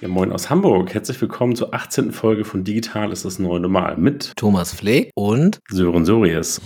Ja, moin aus Hamburg. Herzlich willkommen zur 18. Folge von Digital ist das neue Normal mit Thomas Pfleg und Sören Sories.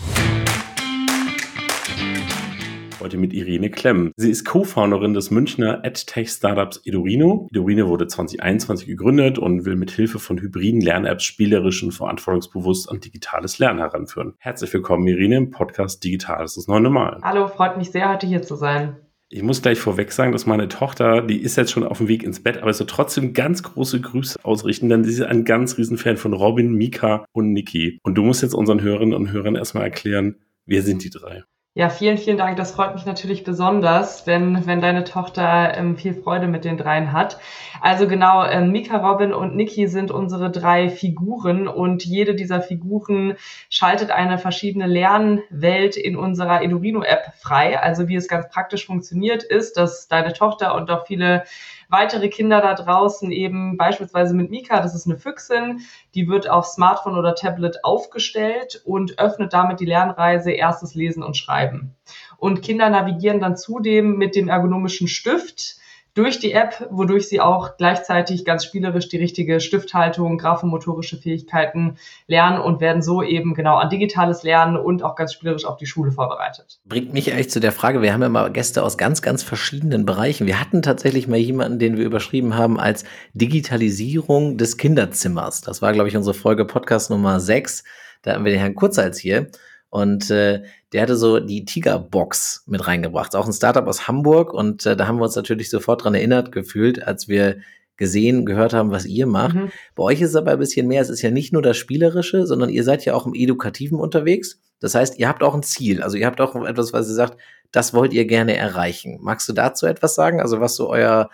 Heute mit Irene Klemm. Sie ist Co-Founderin des Münchner EdTech-Startups Edurino. Edurino wurde 2021 gegründet und will mit Hilfe von hybriden Lern-Apps spielerisch und verantwortungsbewusst an digitales Lernen heranführen. Herzlich willkommen, Irene, im Podcast Digital ist das neue Normal. Hallo, freut mich sehr, heute hier zu sein. Ich muss gleich vorweg sagen, dass meine Tochter, die ist jetzt schon auf dem Weg ins Bett, aber es soll trotzdem ganz große Grüße ausrichten, denn sie ist ein ganz riesen Fan von Robin, Mika und Niki. Und du musst jetzt unseren Hörerinnen und Hörern erstmal erklären, wer sind die drei? Ja, vielen, vielen Dank. Das freut mich natürlich besonders, wenn deine Tochter viel Freude mit den dreien hat. Also genau, Mika, Robin und Niki sind unsere drei Figuren und jede dieser Figuren schaltet eine verschiedene Lernwelt in unserer Edurino-App frei. Also wie es ganz praktisch funktioniert ist, dass deine Tochter und auch viele weitere Kinder da draußen eben beispielsweise mit Mika, das ist eine Füchsin, die wird auf Smartphone oder Tablet aufgestellt und öffnet damit die Lernreise erstes Lesen und Schreiben. Und Kinder navigieren dann zudem mit dem ergonomischen Stift durch die App, wodurch sie auch gleichzeitig ganz spielerisch die richtige Stifthaltung, graphomotorische Fähigkeiten lernen und werden so eben genau an digitales Lernen und auch ganz spielerisch auf die Schule vorbereitet. Bringt mich eigentlich zu der Frage, wir haben ja mal Gäste aus ganz, ganz verschiedenen Bereichen. Wir hatten tatsächlich mal jemanden, den wir überschrieben haben als Digitalisierung des Kinderzimmers. Das war, glaube ich, unsere Folge Podcast Nummer 6. Da haben wir den Herrn Kurzhals hier. Und der hatte so die Tigerbox mit reingebracht. Auch ein Startup aus Hamburg. Und da haben wir uns natürlich sofort dran erinnert gefühlt, als wir gehört haben, was ihr macht. Mhm. Bei euch ist es aber ein bisschen mehr. Es ist ja nicht nur das Spielerische, sondern ihr seid ja auch im Edukativen unterwegs. Das heißt, ihr habt auch ein Ziel. Also ihr habt auch etwas, was ihr sagt, das wollt ihr gerne erreichen. Magst du dazu etwas sagen? Also was so euer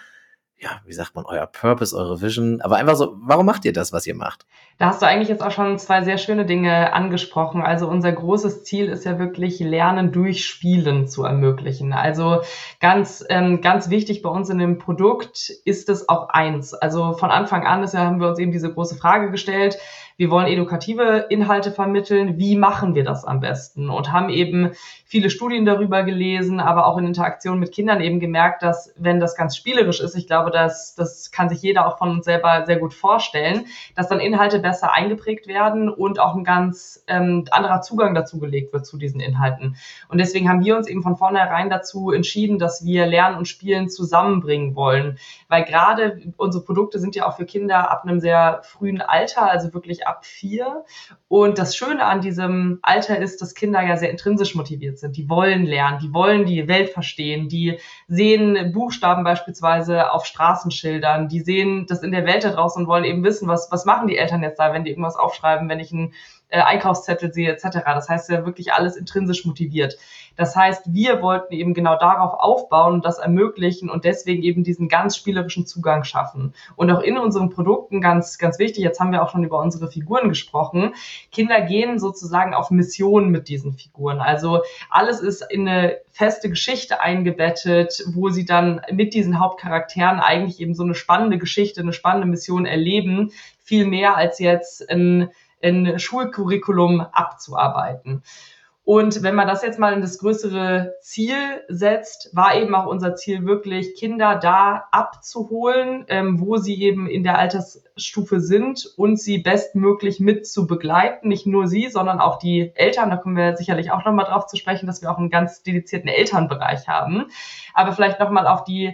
Purpose, eure Vision, aber einfach so, warum macht ihr das, was ihr macht? Da hast du eigentlich jetzt auch schon zwei sehr schöne Dinge angesprochen. Also unser großes Ziel ist ja wirklich, Lernen durch Spielen zu ermöglichen. Also ganz wichtig bei uns in dem Produkt ist es auch eins. Also von Anfang an haben wir uns eben diese große Frage gestellt, wir wollen edukative Inhalte vermitteln. Wie machen wir das am besten? Und haben eben viele Studien darüber gelesen, aber auch in Interaktion mit Kindern eben gemerkt, dass wenn das ganz spielerisch ist, ich glaube, das kann sich jeder auch von uns selber sehr gut vorstellen, dass dann Inhalte besser eingeprägt werden und auch ein ganz anderer Zugang dazu gelegt wird zu diesen Inhalten. Und deswegen haben wir uns eben von vornherein dazu entschieden, dass wir Lernen und Spielen zusammenbringen wollen. Weil gerade unsere Produkte sind ja auch für Kinder ab einem sehr frühen Alter, also wirklich ab 4. Und das Schöne an diesem Alter ist, dass Kinder ja sehr intrinsisch motiviert sind. Die wollen lernen, die wollen die Welt verstehen, die sehen Buchstaben beispielsweise auf Straßenschildern, die sehen das in der Welt da draußen und wollen eben wissen, was machen die Eltern jetzt da, wenn die irgendwas aufschreiben, wenn ich einen Einkaufszettel sehe etc. Das heißt ja wirklich alles intrinsisch motiviert. Das heißt, wir wollten eben genau darauf aufbauen und das ermöglichen und deswegen eben diesen ganz spielerischen Zugang schaffen. Und auch in unseren Produkten, ganz, ganz wichtig, jetzt haben wir auch schon über unsere Figuren gesprochen, Kinder gehen sozusagen auf Mission mit diesen Figuren. Also alles ist in eine feste Geschichte eingebettet, wo sie dann mit diesen Hauptcharakteren eigentlich eben so eine spannende Geschichte, eine spannende Mission erleben, viel mehr als jetzt ein Schulcurriculum abzuarbeiten. Und wenn man das jetzt mal in das größere Ziel setzt, war eben auch unser Ziel wirklich, Kinder da abzuholen, wo sie eben in der Altersstufe sind und sie bestmöglich mit zu begleiten. Nicht nur sie, sondern auch die Eltern. Da kommen wir sicherlich auch nochmal drauf zu sprechen, dass wir auch einen ganz dedizierten Elternbereich haben. Aber vielleicht nochmal auf die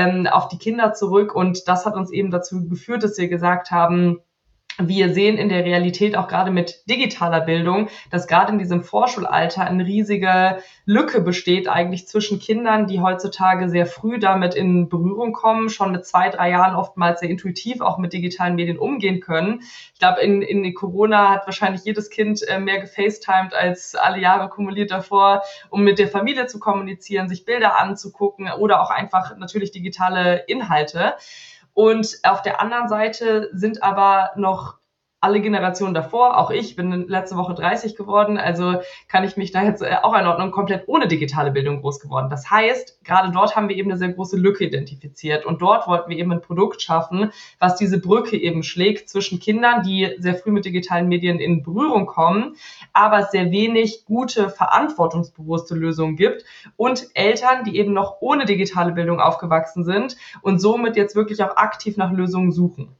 Kinder zurück. Und das hat uns eben dazu geführt, dass wir gesagt haben, wir sehen in der Realität auch gerade mit digitaler Bildung, dass gerade in diesem Vorschulalter eine riesige Lücke besteht eigentlich zwischen Kindern, die heutzutage sehr früh damit in Berührung kommen, schon mit 2, 3 Jahren oftmals sehr intuitiv auch mit digitalen Medien umgehen können. Ich glaube, in Corona hat wahrscheinlich jedes Kind mehr gefacetimed als alle Jahre kumuliert davor, um mit der Familie zu kommunizieren, sich Bilder anzugucken oder auch einfach natürlich digitale Inhalte. Und auf der anderen Seite sind aber noch alle Generationen davor, auch ich bin letzte Woche 30 geworden, also kann ich mich da jetzt auch einordnen, komplett ohne digitale Bildung groß geworden. Das heißt, gerade dort haben wir eben eine sehr große Lücke identifiziert und dort wollten wir eben ein Produkt schaffen, was diese Brücke eben schlägt zwischen Kindern, die sehr früh mit digitalen Medien in Berührung kommen, aber sehr wenig gute, verantwortungsbewusste Lösungen gibt und Eltern, die eben noch ohne digitale Bildung aufgewachsen sind und somit jetzt wirklich auch aktiv nach Lösungen suchen.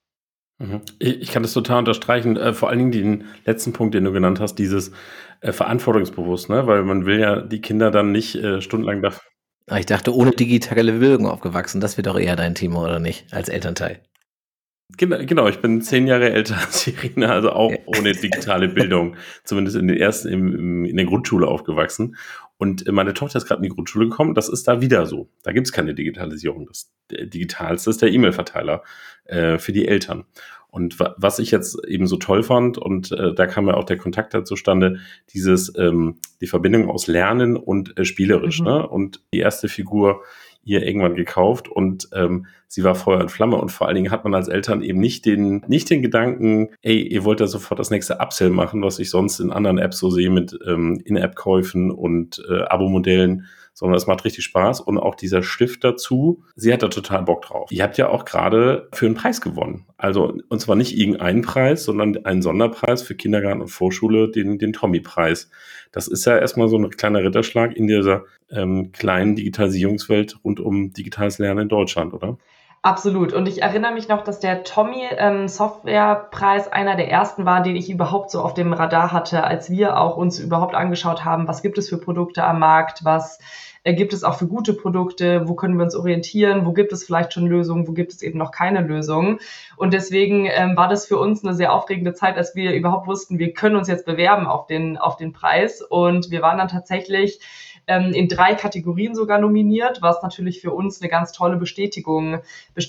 Ich kann das total unterstreichen, vor allen Dingen den letzten Punkt, den du genannt hast, dieses verantwortungsbewusst, ne? Weil man will ja die Kinder dann nicht stundenlang dafür. Ich dachte, ohne digitale Bildung aufgewachsen, das wird doch eher dein Thema, oder nicht, als Elternteil? Genau, ich bin 10 Jahre älter als Irina, also auch ohne digitale Bildung, zumindest in der Grundschule aufgewachsen. Und meine Tochter ist gerade in die Grundschule gekommen, das ist da wieder so. Da gibt es keine Digitalisierung. Das Digitalste ist der E-Mail-Verteiler für die Eltern. Und was ich jetzt eben so toll fand, und da kam ja auch der Kontakt da zustande, die Verbindung aus Lernen und spielerisch. Ne? Und die erste Figur ihr irgendwann gekauft und sie war Feuer und Flamme und vor allen Dingen hat man als Eltern eben nicht den Gedanken, ey, ihr wollt ja sofort das nächste Upsell machen, was ich sonst in anderen Apps so sehe mit In-App-Käufen und Abo-Modellen, sondern es macht richtig Spaß und auch dieser Stift dazu, sie hat da total Bock drauf. Ihr habt ja auch gerade für einen Preis gewonnen. Also, und zwar nicht irgendeinen Preis, sondern einen Sonderpreis für Kindergarten und Vorschule, den Tommy-Preis. Das ist ja erstmal so ein kleiner Ritterschlag in dieser kleinen Digitalisierungswelt rund um digitales Lernen in Deutschland, oder? Absolut. Und ich erinnere mich noch, dass der Tommy Softwarepreis einer der ersten war, den ich überhaupt so auf dem Radar hatte, als wir auch uns überhaupt angeschaut haben, was gibt es für Produkte am Markt, was gibt es auch für gute Produkte, wo können wir uns orientieren, wo gibt es vielleicht schon Lösungen, wo gibt es eben noch keine Lösungen. Und deswegen war das für uns eine sehr aufregende Zeit, als wir überhaupt wussten, wir können uns jetzt bewerben auf den Preis. Und wir waren dann tatsächlich in 3 Kategorien sogar nominiert, was natürlich für uns eine ganz tolle Bestätigung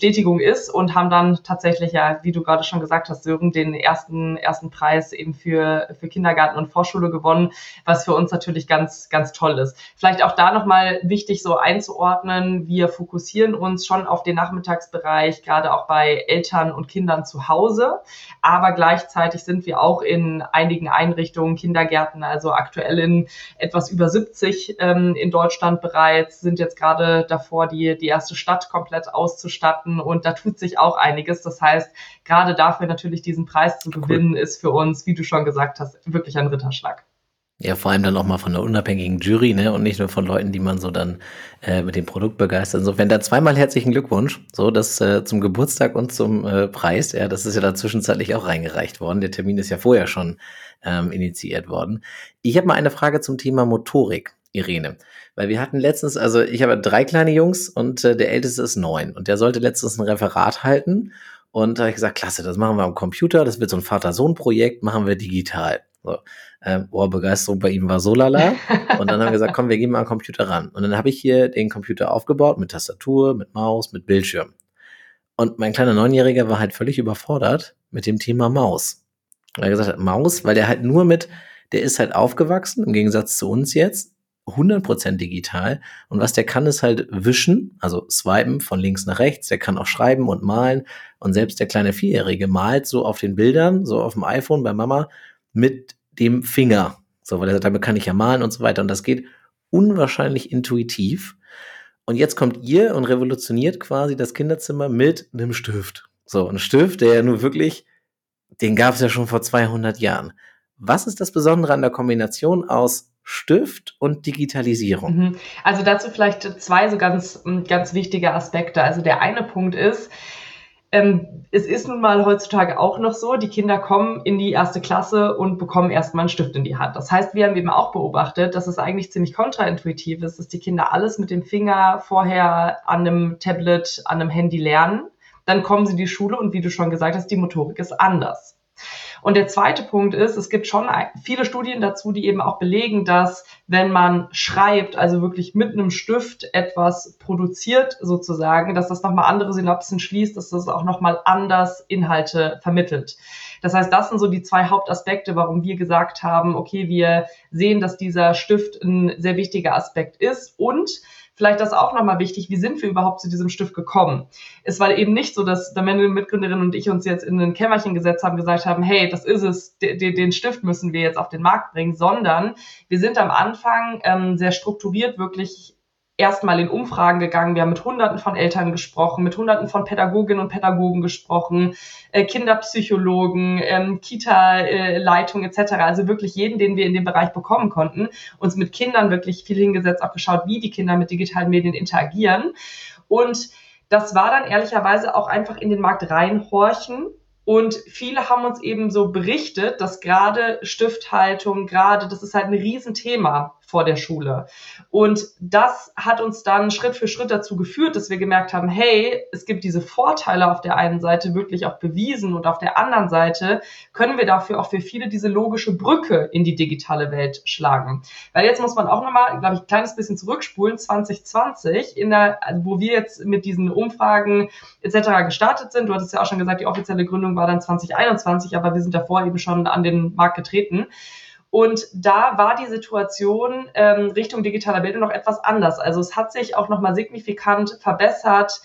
ist und haben dann tatsächlich, ja, wie du gerade schon gesagt hast, Sören, den ersten Preis eben für Kindergarten und Vorschule gewonnen, was für uns natürlich ganz, ganz toll ist. Vielleicht auch da nochmal wichtig so einzuordnen, wir fokussieren uns schon auf den Nachmittagsbereich, gerade auch bei Eltern und Kindern zu Hause, aber gleichzeitig sind wir auch in einigen Einrichtungen, Kindergärten, also aktuell in etwas über 70 in Deutschland bereits, sind jetzt gerade davor, die erste Stadt komplett auszustatten und da tut sich auch einiges. Das heißt, gerade dafür natürlich diesen Preis zu gewinnen, ist für uns, wie du schon gesagt hast, wirklich ein Ritterschlag. Ja, vor allem dann auch mal von einer unabhängigen Jury, ne, und nicht nur von Leuten, die man so dann mit dem Produkt begeistert. Insofern da zweimal herzlichen Glückwunsch, so das zum Geburtstag und zum Preis. Ja, das ist ja da zwischenzeitlich auch reingereicht worden. Der Termin ist ja vorher schon initiiert worden. Ich habe mal eine Frage zum Thema Motorik, Irene, weil wir hatten letztens, also ich habe 3 kleine Jungs und der Älteste ist 9 und der sollte letztens ein Referat halten und da habe ich gesagt, klasse, das machen wir am Computer, das wird so ein Vater-Sohn-Projekt, machen wir digital. So. Begeisterung bei ihm war so lala. Und dann haben wir gesagt, komm, wir gehen mal am Computer ran. Und dann habe ich hier den Computer aufgebaut mit Tastatur, mit Maus, mit Bildschirm. Und mein kleiner 9-Jähriger war halt völlig überfordert mit dem Thema Maus. Weil er gesagt hat, Maus, weil der halt der ist halt aufgewachsen, im Gegensatz zu uns jetzt, 100% digital. Und was der kann, ist halt wischen, also swipen von links nach rechts. Der kann auch schreiben und malen. Und selbst der kleine 4-Jährige malt so auf den Bildern, so auf dem iPhone bei Mama, mit dem Finger. So, weil er sagt, damit kann ich ja malen und so weiter. Und das geht unwahrscheinlich intuitiv. Und jetzt kommt ihr und revolutioniert quasi das Kinderzimmer mit einem Stift. So, ein Stift, der ja nur wirklich, den gab es ja schon vor 200 Jahren. Was ist das Besondere an der Kombination aus Stift und Digitalisierung? Also dazu vielleicht 2 so ganz, ganz wichtige Aspekte. Also der eine Punkt ist, es ist nun mal heutzutage auch noch so, die Kinder kommen in die 1. Klasse und bekommen erstmal einen Stift in die Hand. Das heißt, wir haben eben auch beobachtet, dass es eigentlich ziemlich kontraintuitiv ist, dass die Kinder alles mit dem Finger vorher an einem Tablet, an einem Handy lernen. Dann kommen sie in die Schule und wie du schon gesagt hast, die Motorik ist anders. Und der zweite Punkt ist, es gibt schon viele Studien dazu, die eben auch belegen, dass wenn man schreibt, also wirklich mit einem Stift etwas produziert sozusagen, dass das nochmal andere Synapsen schließt, dass das auch nochmal anders Inhalte vermittelt. Das heißt, das sind so die 2 Hauptaspekte, warum wir gesagt haben, okay, wir sehen, dass dieser Stift ein sehr wichtiger Aspekt ist und vielleicht das auch nochmal wichtig, wie sind wir überhaupt zu diesem Stift gekommen? Es war eben nicht so, dass meine Mitgründerin und ich uns jetzt in ein Kämmerchen gesetzt haben, gesagt haben, hey, das ist es, den Stift müssen wir jetzt auf den Markt bringen, sondern wir sind am Anfang sehr strukturiert wirklich erstmal in Umfragen gegangen. Wir haben mit Hunderten von Eltern gesprochen, mit Hunderten von Pädagoginnen und Pädagogen gesprochen, Kinderpsychologen, Kita-Leitung etc. Also wirklich jeden, den wir in dem Bereich bekommen konnten, uns mit Kindern wirklich viel hingesetzt, auch geschaut, wie die Kinder mit digitalen Medien interagieren. Und das war dann ehrlicherweise auch einfach in den Markt reinhorchen. Und viele haben uns eben so berichtet, dass gerade Stifthaltung, das ist halt ein Riesenthema vor der Schule. Und das hat uns dann Schritt für Schritt dazu geführt, dass wir gemerkt haben, hey, es gibt diese Vorteile auf der einen Seite wirklich auch bewiesen und auf der anderen Seite können wir dafür auch für viele diese logische Brücke in die digitale Welt schlagen. Weil jetzt muss man auch nochmal, glaube ich, ein kleines bisschen zurückspulen, 2020, wo wir jetzt mit diesen Umfragen etc. gestartet sind. Du hattest ja auch schon gesagt, die offizielle Gründung war dann 2021, aber wir sind davor eben schon an den Markt getreten. Und da war die Situation Richtung digitaler Bildung noch etwas anders. Also es hat sich auch nochmal signifikant verbessert,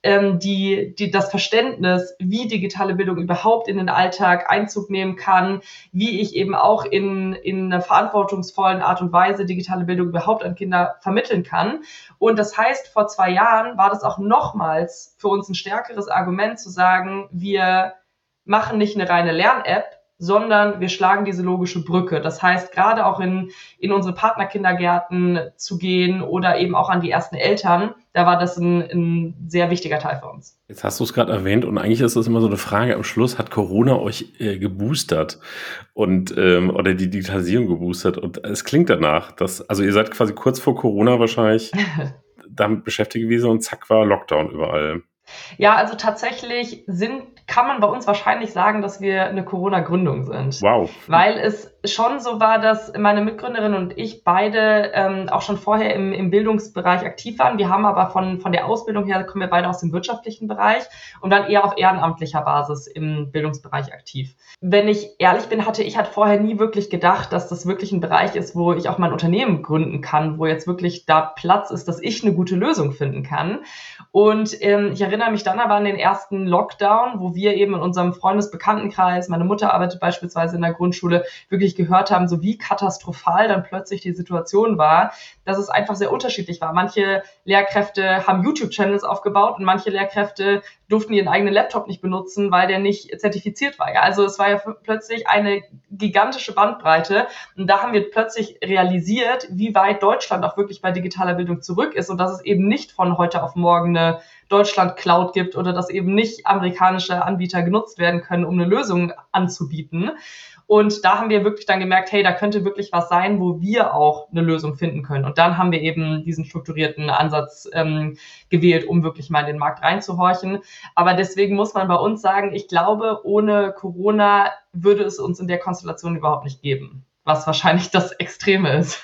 das Verständnis, wie digitale Bildung überhaupt in den Alltag Einzug nehmen kann, wie ich eben auch in einer verantwortungsvollen Art und Weise digitale Bildung überhaupt an Kinder vermitteln kann. Und das heißt, vor 2 Jahren war das auch nochmals für uns ein stärkeres Argument zu sagen, wir machen nicht eine reine Lern-App, sondern wir schlagen diese logische Brücke. Das heißt, gerade auch in unsere Partnerkindergärten zu gehen oder eben auch an die ersten Eltern, da war das ein sehr wichtiger Teil für uns. Jetzt hast du es gerade erwähnt und eigentlich ist das immer so eine Frage am Schluss, hat Corona euch geboostert und oder die Digitalisierung geboostert? Und es klingt danach, also ihr seid quasi kurz vor Corona wahrscheinlich damit beschäftigt gewesen und zack war Lockdown überall. Ja, also tatsächlich kann man bei uns wahrscheinlich sagen, dass wir eine Corona-Gründung sind. Wow. Weil es schon so war, dass meine Mitgründerin und ich beide auch schon vorher im Bildungsbereich aktiv waren. Wir haben aber von der Ausbildung her, kommen wir beide aus dem wirtschaftlichen Bereich und dann eher auf ehrenamtlicher Basis im Bildungsbereich aktiv. Wenn ich ehrlich bin, hatte ich vorher nie wirklich gedacht, dass das wirklich ein Bereich ist, wo ich auch mein Unternehmen gründen kann, wo jetzt wirklich da Platz ist, dass ich eine gute Lösung finden kann. Und ich erinnere mich dann aber an den ersten Lockdown, wo wir eben in unserem Freundesbekanntenkreis, meine Mutter arbeitet beispielsweise in der Grundschule, wirklich gehört haben, so wie katastrophal dann plötzlich die Situation war, dass es einfach sehr unterschiedlich war. Manche Lehrkräfte haben YouTube-Channels aufgebaut und manche Lehrkräfte durften ihren eigenen Laptop nicht benutzen, weil der nicht zertifiziert war. Ja, also es war ja plötzlich eine gigantische Bandbreite und da haben wir plötzlich realisiert, wie weit Deutschland auch wirklich bei digitaler Bildung zurück ist und dass es eben nicht von heute auf morgen eine Deutschland-Cloud gibt oder dass eben nicht amerikanische Anbieter genutzt werden können, um eine Lösung anzubieten. Und da haben wir wirklich dann gemerkt, hey, da könnte wirklich was sein, wo wir auch eine Lösung finden können. Und dann haben wir eben diesen strukturierten Ansatz gewählt, um wirklich mal in den Markt reinzuhorchen. Aber deswegen muss man bei uns sagen, ich glaube, ohne Corona würde es uns in der Konstellation überhaupt nicht geben, was wahrscheinlich das Extreme ist.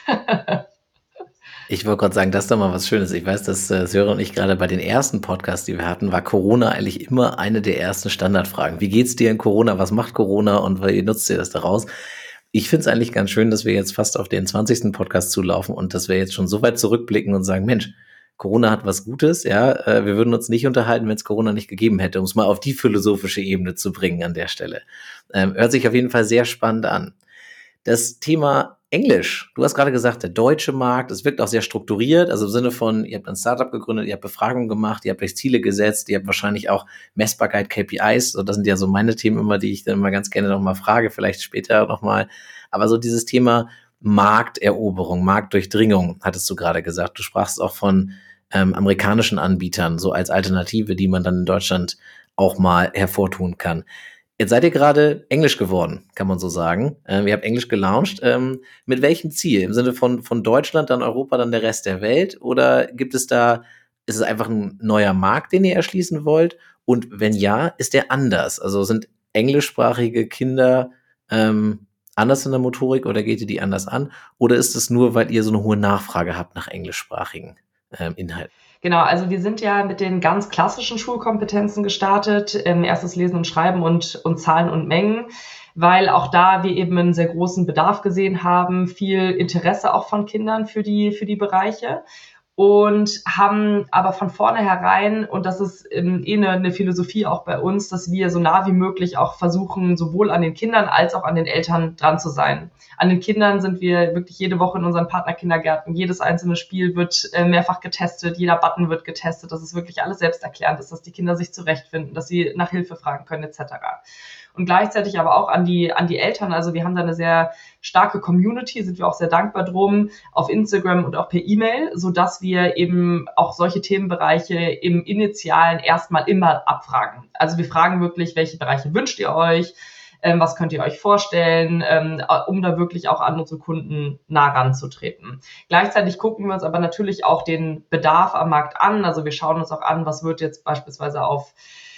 Ich wollte gerade sagen, das ist doch mal was Schönes. Ich weiß, dass Sören und ich gerade bei den ersten Podcasts, die wir hatten, war Corona eigentlich immer eine der ersten Standardfragen. Wie geht's dir in Corona? Was macht Corona? Und wie nutzt ihr das daraus? Ich finde es eigentlich ganz schön, dass wir jetzt fast auf den 20. Podcast zulaufen und dass wir jetzt schon so weit zurückblicken und sagen, Mensch, Corona hat was Gutes, ja. Wir würden uns nicht unterhalten, wenn es Corona nicht gegeben hätte, um es mal auf die philosophische Ebene zu bringen an der Stelle. Hört sich auf jeden Fall sehr spannend an. Das Thema Englisch. Du hast gerade gesagt, der deutsche Markt, es wirkt auch sehr strukturiert, also im Sinne von, ihr habt ein Startup gegründet, ihr habt Befragungen gemacht, ihr habt euch Ziele gesetzt, ihr habt wahrscheinlich auch Messbarkeit, KPIs, so das sind ja so meine Themen immer, die ich dann immer ganz gerne nochmal frage, vielleicht später nochmal, aber so dieses Thema Markteroberung, Marktdurchdringung, hattest du gerade gesagt. Du sprachst auch von amerikanischen Anbietern, so als Alternative, die man dann in Deutschland auch mal hervortun kann. Jetzt seid ihr gerade Englisch geworden, kann man so sagen. Ihr habt Englisch gelauncht. Mit welchem Ziel? Im Sinne von Deutschland, dann Europa, dann der Rest der Welt? Oder ist es einfach ein neuer Markt, den ihr erschließen wollt? Und wenn ja, ist der anders? Also sind englischsprachige Kinder anders in der Motorik oder geht ihr die anders an? Oder ist es nur, weil ihr so eine hohe Nachfrage habt nach englischsprachigen Inhalten? Genau, also wir sind ja mit den ganz klassischen Schulkompetenzen gestartet, erstes Lesen und Schreiben und Zahlen und Mengen, weil auch da wir eben einen sehr großen Bedarf gesehen haben, viel Interesse auch von Kindern für die Bereiche. und haben aber von vornherein, und das ist eine Philosophie auch bei uns, dass wir so nah wie möglich auch versuchen, sowohl an den Kindern als auch an den Eltern dran zu sein. An den Kindern sind wir wirklich jede Woche in unseren Partnerkindergärten. Jedes einzelne Spiel wird mehrfach getestet, jeder Button wird getestet, dass es wirklich alles selbsterklärend ist, dass die Kinder sich zurechtfinden, dass sie nach Hilfe fragen können etc. Und gleichzeitig aber auch an die Eltern. Also wir haben da eine sehr starke Community, sind wir auch sehr dankbar drum, auf Instagram und auch per E-Mail, sodass wir eben auch solche Themenbereiche im Initialen erstmal immer abfragen. Also wir fragen wirklich, welche Bereiche wünscht ihr euch, was könnt ihr euch vorstellen, um da wirklich auch an unsere Kunden nah ranzutreten. Gleichzeitig gucken wir uns aber natürlich auch den Bedarf am Markt an. Also wir schauen uns auch an, was wird jetzt beispielsweise auf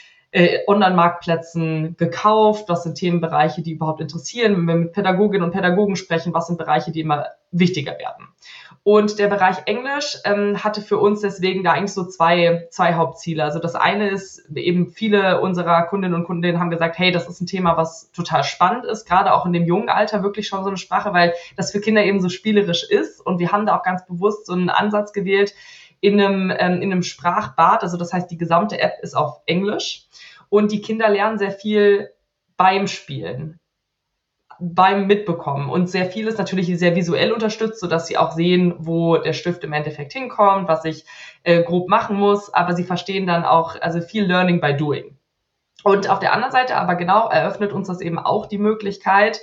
Online-Marktplätzen gekauft, was sind Themenbereiche, die überhaupt interessieren, wenn wir mit Pädagoginnen und Pädagogen sprechen, was sind Bereiche, die immer wichtiger werden. Und der Bereich Englisch hatte für uns deswegen da eigentlich so zwei Hauptziele. Also das eine ist eben, viele unserer Kundinnen und Kunden haben gesagt, hey, das ist ein Thema, was total spannend ist, gerade auch in dem jungen Alter wirklich schon so eine Sprache, weil das für Kinder eben so spielerisch ist. Und wir haben da auch ganz bewusst so einen Ansatz gewählt in einem Sprachbad. Also das heißt, die gesamte App ist auf Englisch. Und die Kinder lernen sehr viel beim Spielen, beim Mitbekommen. Und sehr viel ist natürlich sehr visuell unterstützt, sodass sie auch sehen, wo der Stift im Endeffekt hinkommt, was ich grob machen muss. Aber sie verstehen dann auch, also viel Learning by Doing. Und auf der anderen Seite aber genau eröffnet uns das eben auch die Möglichkeit,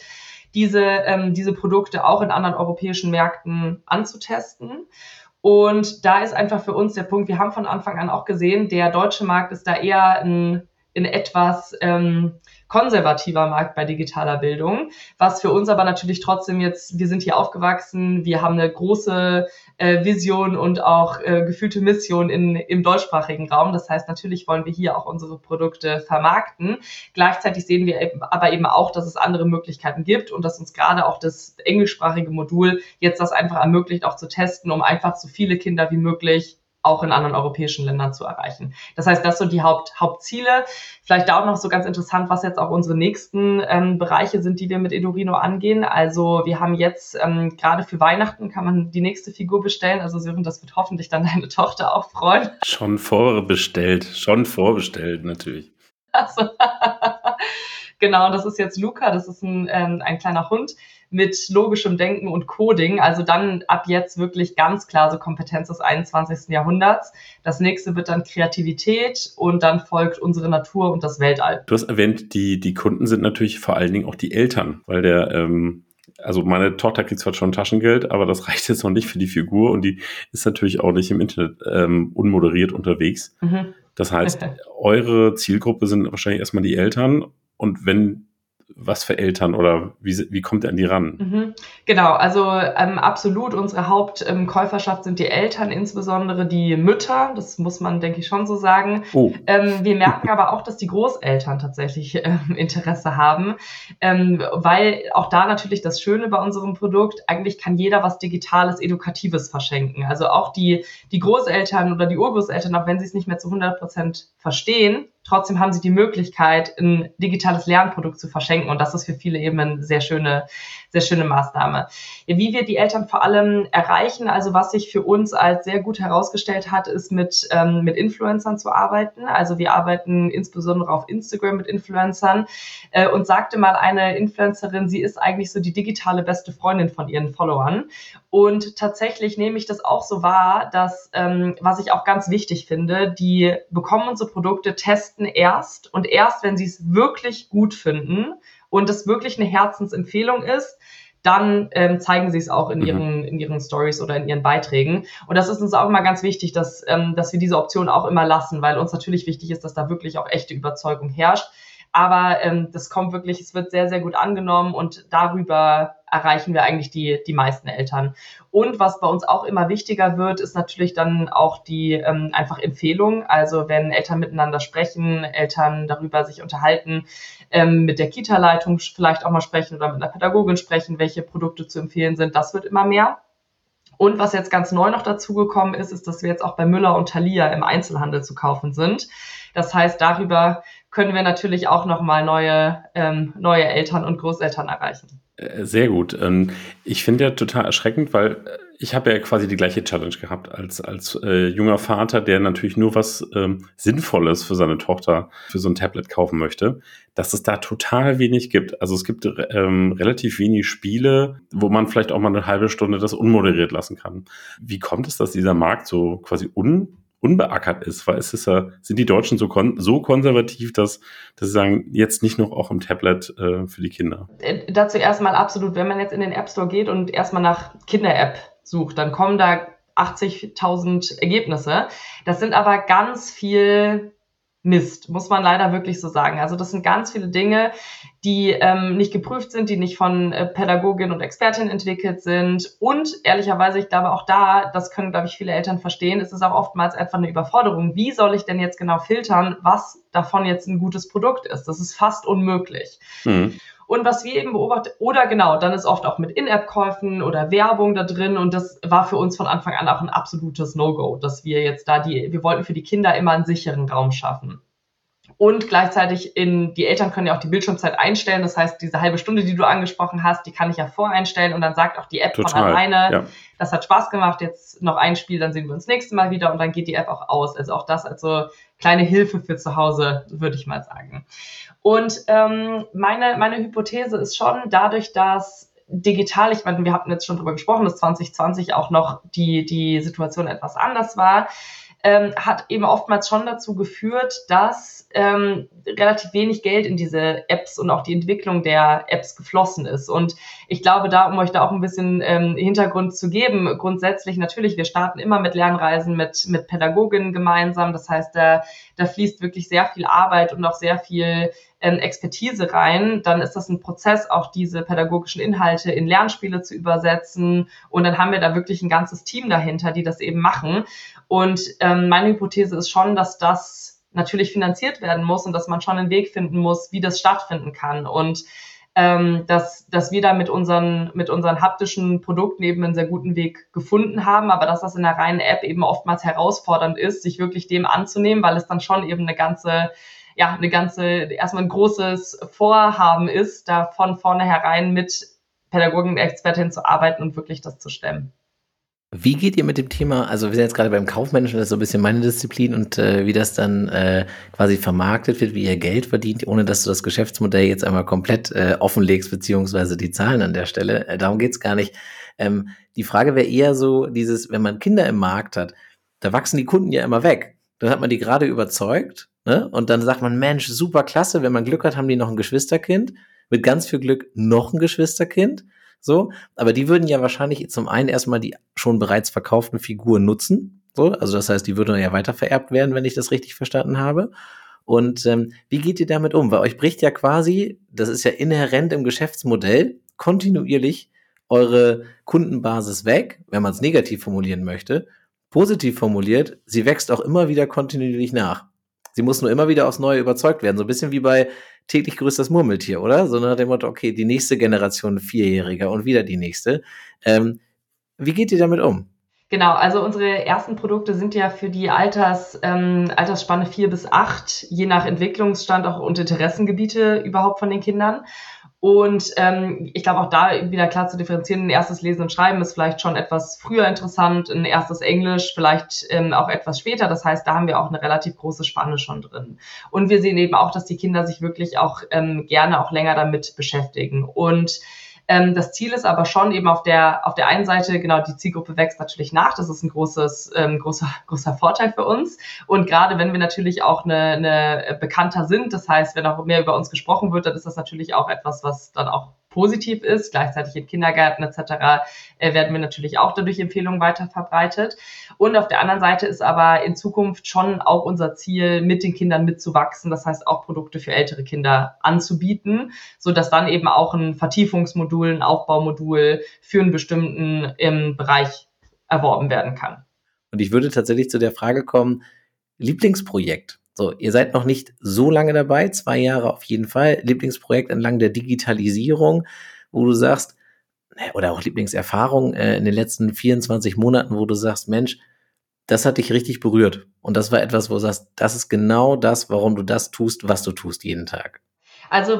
diese Produkte auch in anderen europäischen Märkten anzutesten. Und da ist einfach für uns der Punkt, wir haben von Anfang an auch gesehen, der deutsche Markt ist da eher ein etwas konservativer Markt bei digitaler Bildung, was für uns aber natürlich trotzdem jetzt, wir sind hier aufgewachsen, wir haben eine große Vision und auch gefühlte Mission im deutschsprachigen Raum. Das heißt, natürlich wollen wir hier auch unsere Produkte vermarkten. Gleichzeitig sehen wir aber eben auch, dass es andere Möglichkeiten gibt und dass uns gerade auch das englischsprachige Modul jetzt das einfach ermöglicht, auch zu testen, um einfach so viele Kinder wie möglich auch in anderen europäischen Ländern zu erreichen. Das heißt, das sind die Hauptziele. Vielleicht da auch noch so ganz interessant, was jetzt auch unsere nächsten Bereiche sind, die wir mit Edurino angehen. Also wir haben jetzt gerade für Weihnachten kann man die nächste Figur bestellen. Also Sören, das wird hoffentlich dann deine Tochter auch freuen. Schon vorbestellt natürlich. Also, genau, das ist jetzt Luca, das ist ein kleiner Hund mit logischem Denken und Coding, also dann ab jetzt wirklich ganz klar so Kompetenz des 21. Jahrhunderts. Das nächste wird dann Kreativität und dann folgt unsere Natur und das Weltall. Du hast erwähnt, die Kunden sind natürlich vor allen Dingen auch die Eltern, weil also meine Tochter kriegt zwar schon Taschengeld, aber das reicht jetzt noch nicht für die Figur und die ist natürlich auch nicht im Internet unmoderiert unterwegs. Mhm. Das heißt, eure Zielgruppe sind wahrscheinlich erstmal die Eltern und was für Eltern oder wie kommt ihr an die ran? Mhm. Genau, also absolut. Unsere Hauptkäuferschaft sind die Eltern, insbesondere die Mütter. Das muss man, denke ich, schon so sagen. Oh. Wir merken aber auch, dass die Großeltern tatsächlich Interesse haben, weil auch da natürlich das Schöne bei unserem Produkt, eigentlich kann jeder was Digitales, Edukatives verschenken. Also auch die Großeltern oder die Urgroßeltern, auch wenn sie es nicht mehr zu 100% verstehen, trotzdem haben sie die Möglichkeit, ein digitales Lernprodukt zu verschenken. Und das ist für viele eben eine sehr schöne Maßnahme. Ja, wie wir die Eltern vor allem erreichen, also was sich für uns als sehr gut herausgestellt hat, ist mit Influencern zu arbeiten. Also wir arbeiten insbesondere auf Instagram mit Influencern. Und sagte mal eine Influencerin, sie ist eigentlich so die digitale beste Freundin von ihren Followern. Und tatsächlich nehme ich das auch so wahr, dass, was ich auch ganz wichtig finde, die bekommen unsere Produkte, testen erst, wenn sie es wirklich gut finden und es wirklich eine Herzensempfehlung ist, dann zeigen sie es auch in ihren Stories oder in ihren Beiträgen. Und das ist uns auch immer ganz wichtig, dass wir diese Option auch immer lassen, weil uns natürlich wichtig ist, dass da wirklich auch echte Überzeugung herrscht. Aber das kommt wirklich, es wird sehr, sehr gut angenommen und darüber erreichen wir eigentlich die meisten Eltern. Und was bei uns auch immer wichtiger wird, ist natürlich dann auch die einfach Empfehlung. Also wenn Eltern miteinander sprechen, Eltern darüber sich unterhalten, mit der Kita-Leitung vielleicht auch mal sprechen oder mit einer Pädagogin sprechen, welche Produkte zu empfehlen sind, das wird immer mehr. Und was jetzt ganz neu noch dazugekommen ist, dass wir jetzt auch bei Müller und Thalia im Einzelhandel zu kaufen sind. Das heißt, darüber können wir natürlich auch nochmal neue Eltern und Großeltern erreichen. Sehr gut. Ich finde ja total erschreckend, weil ich habe ja quasi die gleiche Challenge gehabt als junger Vater, der natürlich nur was Sinnvolles für seine Tochter für so ein Tablet kaufen möchte, dass es da total wenig gibt. Also es gibt relativ wenig Spiele, wo man vielleicht auch mal eine halbe Stunde das unmoderiert lassen kann. Wie kommt es, dass dieser Markt so quasi unbeackert ist? Weil sind die Deutschen so konservativ, dass sie sagen, jetzt nicht noch auch im Tablet für die Kinder? Dazu erstmal absolut, wenn man jetzt in den App Store geht und erstmal nach Kinder-App sucht, dann kommen da 80.000 Ergebnisse. Das sind aber ganz viel Mist, muss man leider wirklich so sagen. Also das sind ganz viele Dinge, die nicht geprüft sind, die nicht von Pädagoginnen und Expertinnen entwickelt sind. Und ehrlicherweise, ich glaube auch da, das können, glaube ich, viele Eltern verstehen, es ist auch oftmals einfach eine Überforderung. Wie soll ich denn jetzt genau filtern, was davon jetzt ein gutes Produkt ist? Das ist fast unmöglich. Mhm. Und was wir eben beobachten, oder genau, dann ist oft auch mit In-App-Käufen oder Werbung da drin. Und das war für uns von Anfang an auch ein absolutes No-Go, dass wir jetzt wir wollten für die Kinder immer einen sicheren Raum schaffen. Und gleichzeitig die Eltern können ja auch die Bildschirmzeit einstellen. Das heißt, diese halbe Stunde, die du angesprochen hast, die kann ich ja voreinstellen. Und dann sagt auch die App von alleine, ja, das hat Spaß gemacht, jetzt noch ein Spiel, dann sehen wir uns nächstes Mal wieder. Und dann geht die App auch aus. Also auch das als so kleine Hilfe für zu Hause, würde ich mal sagen. Und meine Hypothese ist schon, dadurch, dass digital, ich meine, wir hatten jetzt schon drüber gesprochen, dass 2020 auch noch die Situation etwas anders war, hat eben oftmals schon dazu geführt, dass relativ wenig Geld in diese Apps und auch die Entwicklung der Apps geflossen ist. Und ich glaube, um euch da auch ein bisschen Hintergrund zu geben, grundsätzlich natürlich, wir starten immer mit Lernreisen mit Pädagoginnen gemeinsam. Das heißt, da fließt wirklich sehr viel Arbeit und auch sehr viel Expertise rein. Dann ist das ein Prozess, auch diese pädagogischen Inhalte in Lernspiele zu übersetzen. Und dann haben wir da wirklich ein ganzes Team dahinter, die das eben machen. Und meine Hypothese ist schon, dass das natürlich finanziert werden muss und dass man schon einen Weg finden muss, wie das stattfinden kann. Und dass wir da mit unseren haptischen Produkten eben einen sehr guten Weg gefunden haben, aber dass das in der reinen App eben oftmals herausfordernd ist, sich wirklich dem anzunehmen, weil es dann schon eben erstmal ein großes Vorhaben ist, da von vornherein mit Pädagogen und Expertinnen zu arbeiten und wirklich das zu stemmen. Wie geht ihr mit dem Thema, also wir sind jetzt gerade beim Kaufmännischen, das ist so ein bisschen meine Disziplin und wie das dann quasi vermarktet wird, wie ihr Geld verdient, ohne dass du das Geschäftsmodell jetzt einmal komplett offenlegst, beziehungsweise die Zahlen an der Stelle. Darum geht's gar nicht. Die Frage wäre eher so, wenn man Kinder im Markt hat, da wachsen die Kunden ja immer weg. Dann hat man die gerade überzeugt, ne? Und dann sagt man, Mensch, super klasse, wenn man Glück hat, haben die noch ein Geschwisterkind. Mit ganz viel Glück noch ein Geschwisterkind. So, aber die würden ja wahrscheinlich zum einen erstmal die schon bereits verkauften Figuren nutzen. So, also das heißt, die würden ja weiter vererbt werden, wenn ich das richtig verstanden habe. Und wie geht ihr damit um? Weil euch bricht ja quasi, das ist ja inhärent im Geschäftsmodell, kontinuierlich eure Kundenbasis weg, wenn man es negativ formulieren möchte. Positiv formuliert, sie wächst auch immer wieder kontinuierlich nach. Sie muss nur immer wieder aufs Neue überzeugt werden. So ein bisschen wie bei täglich grüßt das Murmeltier, oder? So nach dem Motto, okay, die nächste Generation Vierjähriger und wieder die nächste. Wie geht ihr damit um? Genau, also unsere ersten Produkte sind ja für die Altersspanne 4 bis 8, je nach Entwicklungsstand auch und Interessengebiete überhaupt von den Kindern. Und ich glaube auch da wieder klar zu differenzieren, ein erstes Lesen und Schreiben ist vielleicht schon etwas früher interessant, ein erstes Englisch vielleicht auch etwas später. Das heißt, da haben wir auch eine relativ große Spanne schon drin. Und wir sehen eben auch, dass die Kinder sich wirklich auch gerne auch länger damit beschäftigen. Und das Ziel ist aber schon eben auf der einen Seite, genau, die Zielgruppe wächst natürlich nach. Das ist ein großer Vorteil für uns. Und gerade wenn wir natürlich auch eine bekannter sind, das heißt, wenn auch mehr über uns gesprochen wird, dann ist das natürlich auch etwas, was dann auch positiv ist. Gleichzeitig in Kindergärten etc. Werden wir natürlich auch dadurch Empfehlungen weiter verbreitet. Und auf der anderen Seite ist aber in Zukunft schon auch unser Ziel, mit den Kindern mitzuwachsen. Das heißt, auch Produkte für ältere Kinder anzubieten, sodass dann eben auch ein Vertiefungsmodul, ein Aufbaumodul für einen bestimmten Bereich erworben werden kann. Und ich würde tatsächlich zu der Frage kommen, Lieblingsprojekt. So, ihr seid noch nicht so lange dabei, 2 Jahre auf jeden Fall. Lieblingsprojekt entlang der Digitalisierung, wo du sagst, oder auch Lieblingserfahrung in den letzten 24 Monaten, wo du sagst, Mensch, das hat dich richtig berührt. Und das war etwas, wo du sagst, das ist genau das, warum du das tust, was du tust jeden Tag. Also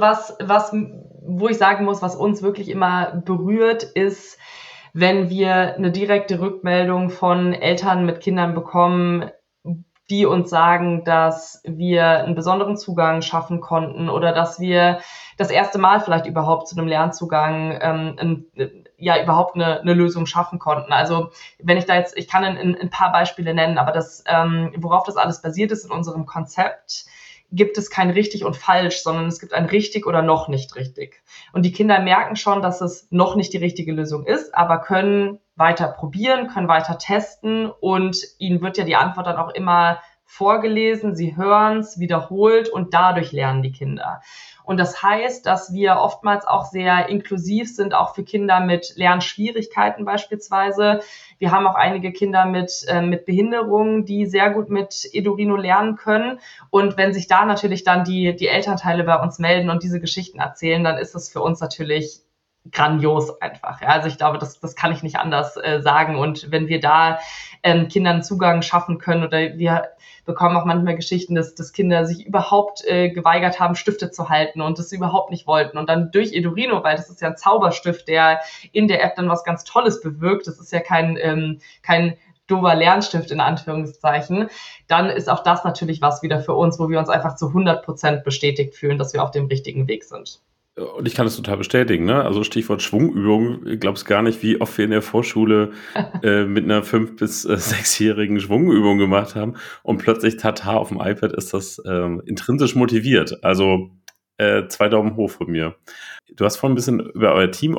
wo ich sagen muss, was uns wirklich immer berührt, ist, wenn wir eine direkte Rückmeldung von Eltern mit Kindern bekommen, die uns sagen, dass wir einen besonderen Zugang schaffen konnten oder dass wir das erste Mal vielleicht überhaupt zu einem Lernzugang überhaupt eine Lösung schaffen konnten. Also wenn ich da jetzt, ich kann ein paar Beispiele nennen, aber worauf das alles basiert ist in unserem Konzept, gibt es kein richtig und falsch, sondern es gibt ein richtig oder noch nicht richtig. Und die Kinder merken schon, dass es noch nicht die richtige Lösung ist, aber können weiter probieren, können weiter testen und ihnen wird ja die Antwort dann auch immer vorgelesen, sie hören es, wiederholt und dadurch lernen die Kinder. Und das heißt, dass wir oftmals auch sehr inklusiv sind, auch für Kinder mit Lernschwierigkeiten beispielsweise. Wir haben auch einige Kinder mit Behinderungen, die sehr gut mit Edurino lernen können. Und wenn sich da natürlich dann die Elternteile bei uns melden und diese Geschichten erzählen, dann ist das für uns natürlich grandios einfach. Ja, also ich glaube, das kann ich nicht anders sagen. Und wenn wir da Kindern Zugang schaffen können oder wir bekommen auch manchmal Geschichten, dass Kinder sich überhaupt geweigert haben, Stifte zu halten und das überhaupt nicht wollten. Und dann durch Edurino, weil das ist ja ein Zauberstift, der in der App dann was ganz Tolles bewirkt. Das ist ja kein doofer Lernstift in Anführungszeichen. Dann ist auch das natürlich was wieder für uns, wo wir uns einfach zu 100% bestätigt fühlen, dass wir auf dem richtigen Weg sind. Und ich kann das total bestätigen, ne? Also Stichwort Schwungübung, ich glaub's gar nicht, wie oft wir in der Vorschule mit einer 5- bis 6-jährigen Schwungübung gemacht haben und plötzlich Tata auf dem iPad ist das intrinsisch motiviert. Also 2 Daumen hoch von mir. Du hast vorhin ein bisschen über euer Team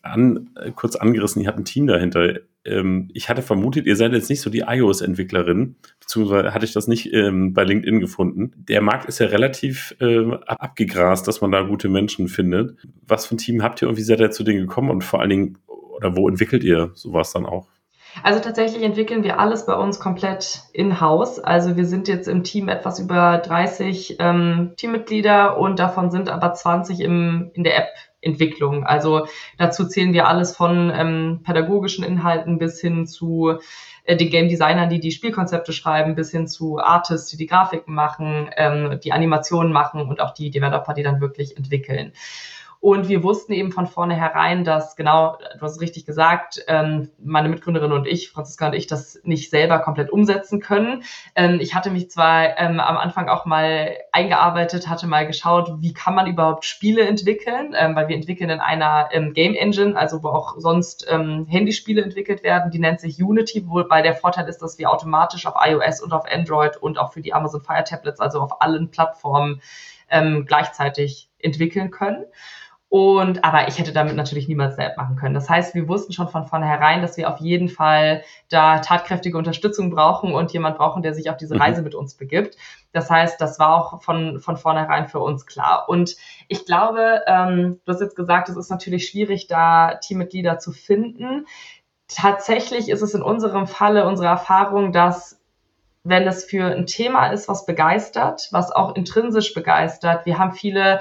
kurz angerissen, ihr habt ein Team dahinter. Ich hatte vermutet, ihr seid jetzt nicht so die iOS-Entwicklerin, beziehungsweise hatte ich das nicht bei LinkedIn gefunden. Der Markt ist ja relativ abgegrast, dass man da gute Menschen findet. Was für ein Team habt ihr und wie seid ihr zu denen gekommen und vor allen Dingen, oder wo entwickelt ihr sowas dann auch? Also tatsächlich entwickeln wir alles bei uns komplett in-house. Also wir sind jetzt im Team etwas über 30 Teammitglieder und davon sind aber 20 in der App-Entwicklung. Also dazu zählen wir alles von pädagogischen Inhalten bis hin zu den Game Designern, die Spielkonzepte schreiben, bis hin zu Artists, die Grafiken machen, die Animationen machen und auch die Developer, die dann wirklich entwickeln. Und wir wussten eben von vornherein, dass, genau, du hast es richtig gesagt, meine Mitgründerin und ich, Franziska und ich, das nicht selber komplett umsetzen können. Ich hatte mich zwar am Anfang auch mal eingearbeitet, hatte mal geschaut, wie kann man überhaupt Spiele entwickeln, weil wir entwickeln in einer Game Engine, also wo auch sonst Handyspiele entwickelt werden, die nennt sich Unity, wobei der Vorteil ist, dass wir automatisch auf iOS und auf Android und auch für die Amazon Fire Tablets, also auf allen Plattformen gleichzeitig entwickeln können. Aber ich hätte damit natürlich niemals eine App machen können. Das heißt, wir wussten schon von vornherein, dass wir auf jeden Fall da tatkräftige Unterstützung brauchen und jemand brauchen, der sich auf diese Reise mit uns begibt. Das heißt, das war auch von vornherein für uns klar. Und ich glaube, du hast jetzt gesagt, es ist natürlich schwierig, da Teammitglieder zu finden. Tatsächlich ist es in unserem Falle unsere Erfahrung, dass wenn es für ein Thema ist, was begeistert, was auch intrinsisch begeistert, wir haben viele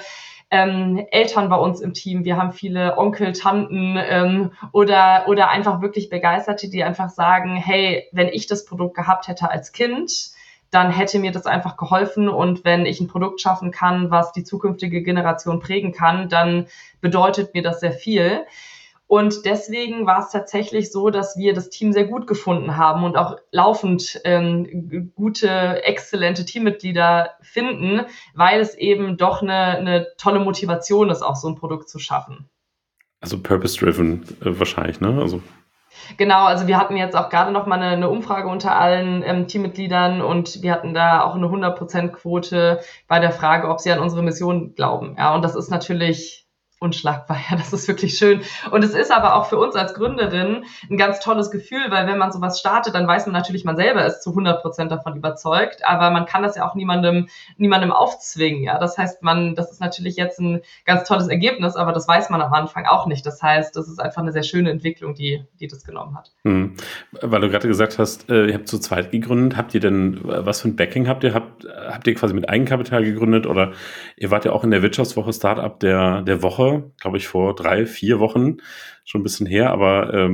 Eltern bei uns im Team, wir haben viele Onkel, Tanten oder einfach wirklich Begeisterte, die einfach sagen, hey, wenn ich das Produkt gehabt hätte als Kind, dann hätte mir das einfach geholfen und wenn ich ein Produkt schaffen kann, was die zukünftige Generation prägen kann, dann bedeutet mir das sehr viel. Und deswegen war es tatsächlich so, dass wir das Team sehr gut gefunden haben und auch laufend gute, exzellente Teammitglieder finden, weil es eben doch eine tolle Motivation ist, auch so ein Produkt zu schaffen. Also purpose-driven wahrscheinlich, ne? Also genau, also wir hatten jetzt auch gerade noch mal eine Umfrage unter allen Teammitgliedern und wir hatten da auch eine 100%-Quote bei der Frage, ob sie an unsere Mission glauben. Ja, und das ist natürlich unschlagbar, ja, das ist wirklich schön. Und es ist aber auch für uns als Gründerin ein ganz tolles Gefühl, weil wenn man sowas startet, dann weiß man natürlich, man selber ist zu 100% davon überzeugt, aber man kann das ja auch niemandem aufzwingen, ja. Das heißt, das ist natürlich jetzt ein ganz tolles Ergebnis, aber das weiß man am Anfang auch nicht. Das heißt, das ist einfach eine sehr schöne Entwicklung, die das genommen hat. Weil du gerade gesagt hast, ihr habt zu zweit gegründet. Habt ihr denn, was für ein Backing habt ihr? Habt ihr quasi mit Eigenkapital gegründet oder ihr wart ja auch in der Wirtschaftswoche Startup der Woche, glaube ich, vor 3-4 Wochen, schon ein bisschen her, aber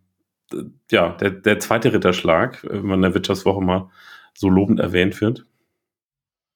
der zweite Ritterschlag, wenn man in der Wirtschaftswoche mal so lobend erwähnt wird.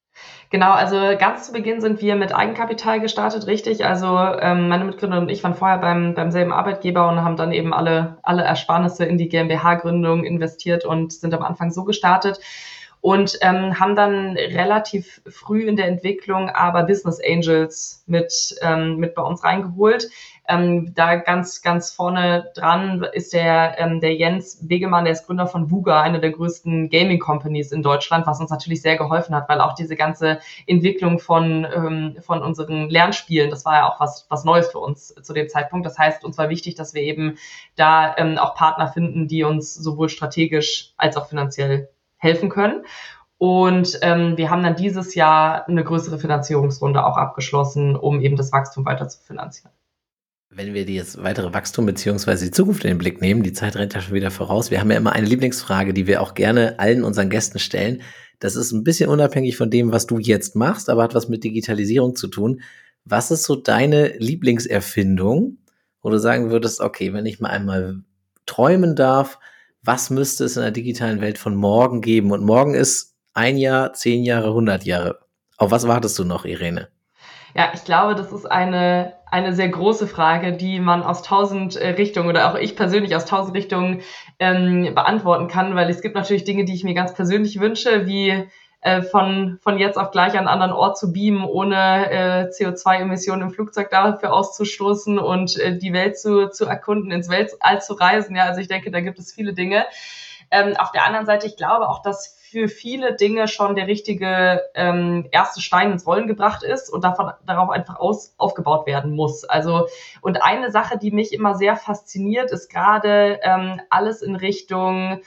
Genau, also ganz zu Beginn sind wir mit Eigenkapital gestartet, richtig. Also meine Mitgründer und ich waren vorher beim selben Arbeitgeber und haben dann eben alle Ersparnisse in die GmbH-Gründung investiert und sind am Anfang so gestartet. Und haben dann relativ früh in der Entwicklung aber Business Angels mit bei uns reingeholt. Da ganz vorne dran ist der Jens Begemann, der ist Gründer von VUGA, eine der größten Gaming Companies in Deutschland, was uns natürlich sehr geholfen hat, weil auch diese ganze Entwicklung von unseren Lernspielen, das war ja auch was Neues für uns zu dem Zeitpunkt. Das heißt, uns war wichtig, dass wir eben da auch Partner finden, die uns sowohl strategisch als auch finanziell helfen können. Und wir haben dann dieses Jahr eine größere Finanzierungsrunde auch abgeschlossen, um eben das Wachstum weiter zu finanzieren. Wenn wir das weitere Wachstum bzw. die Zukunft in den Blick nehmen, die Zeit rennt ja schon wieder voraus. Wir haben ja immer eine Lieblingsfrage, die wir auch gerne allen unseren Gästen stellen. Das ist ein bisschen unabhängig von dem, was du jetzt machst, aber hat was mit Digitalisierung zu tun. Was ist so deine Lieblingserfindung, wo du sagen würdest, okay, wenn ich mal einmal träumen darf, was müsste es in der digitalen Welt von morgen geben? Und morgen ist 1 Jahr, 10 Jahre, 100 Jahre. Auf was wartest du noch, Irene? Ja, ich glaube, das ist eine sehr große Frage, die man aus 1000 Richtungen oder auch ich persönlich aus 1000 Richtungen beantworten kann, weil es gibt natürlich Dinge, die ich mir ganz persönlich wünsche, wie von jetzt auf gleich an einen anderen Ort zu beamen, ohne CO2-Emissionen im Flugzeug dafür auszustoßen und die Welt zu erkunden, ins Weltall zu reisen. Ja, also ich denke, da gibt es viele Dinge. Auf der anderen Seite, ich glaube auch, dass für viele Dinge schon der richtige erste Stein ins Rollen gebracht ist und darauf einfach aufgebaut werden muss. Also, und eine Sache, die mich immer sehr fasziniert, ist gerade alles in Richtung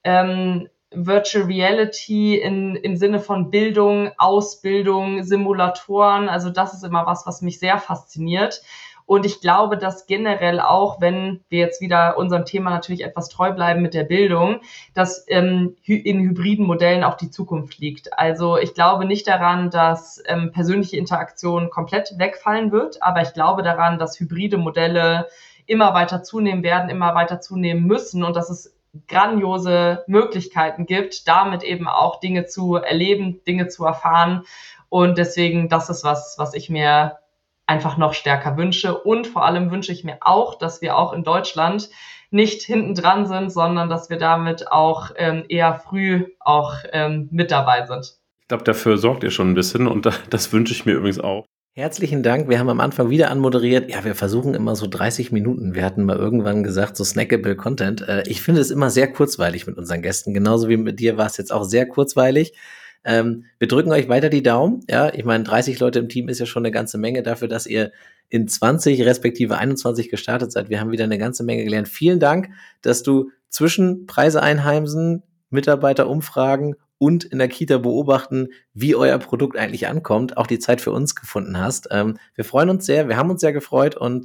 Virtual Reality im Sinne von Bildung, Ausbildung, Simulatoren. Also das ist immer was mich sehr fasziniert. Und ich glaube, dass generell auch, wenn wir jetzt wieder unserem Thema natürlich etwas treu bleiben mit der Bildung, dass in hybriden Modellen auch die Zukunft liegt. Also ich glaube nicht daran, dass persönliche Interaktion komplett wegfallen wird, aber ich glaube daran, dass hybride Modelle immer weiter zunehmen werden, immer weiter zunehmen müssen und dass es grandiose Möglichkeiten gibt, damit eben auch Dinge zu erleben, Dinge zu erfahren. Und deswegen, das ist was ich mir einfach noch stärker wünsche. Und vor allem wünsche ich mir auch, dass wir auch in Deutschland nicht hinten dran sind, sondern dass wir damit auch eher früh auch mit dabei sind. Ich glaube, dafür sorgt ihr schon ein bisschen und das wünsche ich mir übrigens auch. Herzlichen Dank. Wir haben am Anfang wieder anmoderiert. Ja, wir versuchen immer so 30 Minuten. Wir hatten mal irgendwann gesagt, so snackable Content. Ich finde es immer sehr kurzweilig mit unseren Gästen. Genauso wie mit dir war es jetzt auch sehr kurzweilig. Wir drücken euch weiter die Daumen. Ja, ich meine, 30 Leute im Team ist ja schon eine ganze Menge dafür, dass ihr in 20 respektive 21 gestartet seid. Wir haben wieder eine ganze Menge gelernt. Vielen Dank, dass du zwischen Preise einheimsen, Mitarbeiterumfragen und in der Kita beobachten, wie euer Produkt eigentlich ankommt, auch die Zeit für uns gefunden hast. Wir freuen uns sehr, wir haben uns sehr gefreut und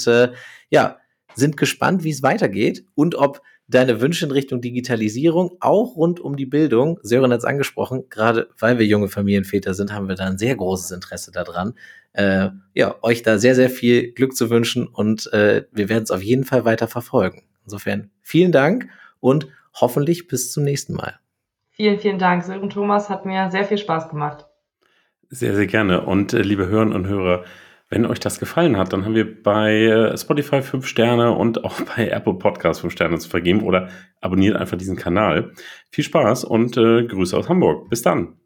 sind gespannt, wie es weitergeht und ob deine Wünsche in Richtung Digitalisierung, auch rund um die Bildung, Sören hat es angesprochen, gerade weil wir junge Familienväter sind, haben wir da ein sehr großes Interesse daran, euch da sehr, sehr viel Glück zu wünschen und wir werden es auf jeden Fall weiter verfolgen. Insofern vielen Dank und hoffentlich bis zum nächsten Mal. Vielen, vielen Dank, Sören Thomas, hat mir sehr viel Spaß gemacht. Sehr, sehr gerne. Und liebe Hörerinnen und Hörer, wenn euch das gefallen hat, dann haben wir bei Spotify 5 Sterne und auch bei Apple Podcast 5 Sterne zu vergeben oder abonniert einfach diesen Kanal. Viel Spaß und Grüße aus Hamburg. Bis dann.